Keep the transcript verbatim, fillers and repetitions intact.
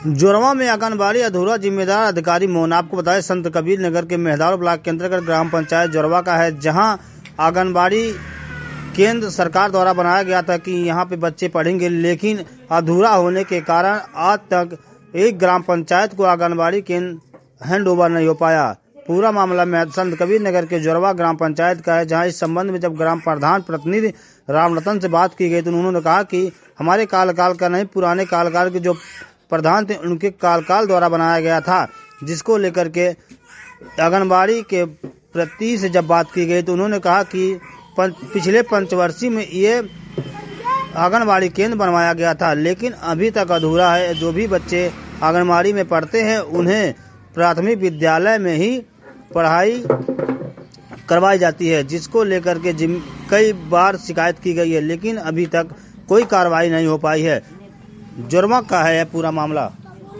जोरवा में आंगनबाड़ी अधूरा जिम्मेदार अधिकारी मौन। आपको बताया संत कबीर नगर के मेहदार ब्लॉक के अंतर्गत ग्राम पंचायत जोरवा का है, जहां आंगनबाड़ी केंद्र सरकार द्वारा बनाया गया था कि यहां पे बच्चे पढ़ेंगे, लेकिन अधूरा होने के कारण आज तक एक ग्राम पंचायत को आंगनबाड़ी केंद्र हैंड ओवर नहीं हो पाया। पूरा मामला में संत कबीर नगर के जोरवा ग्राम पंचायत का है, जहां इस संबंध में जब ग्राम प्रधान प्रतिनिधि रामरतन से बात की गई तो उन्होंने कहा कि हमारे काल काल का नहीं, पुराने काल काल के जो प्रधान थे उनके काल काल द्वारा बनाया गया था, जिसको लेकर के आंगनबाड़ी के प्रति से जब बात की गई तो उन्होंने कहा कि पिछले पंचवर्षीय में ये आंगनबाड़ी केंद्र बनवाया गया था, लेकिन अभी तक अधूरा है। जो भी बच्चे आंगनबाड़ी में पढ़ते हैं उन्हें प्राथमिक विद्यालय में ही पढ़ाई करवाई जाती है, जिसको लेकर के कई बार शिकायत की गई है, लेकिन अभी तक कोई कार्रवाई नहीं हो पाई है। जोरवा का है पूरा मामला।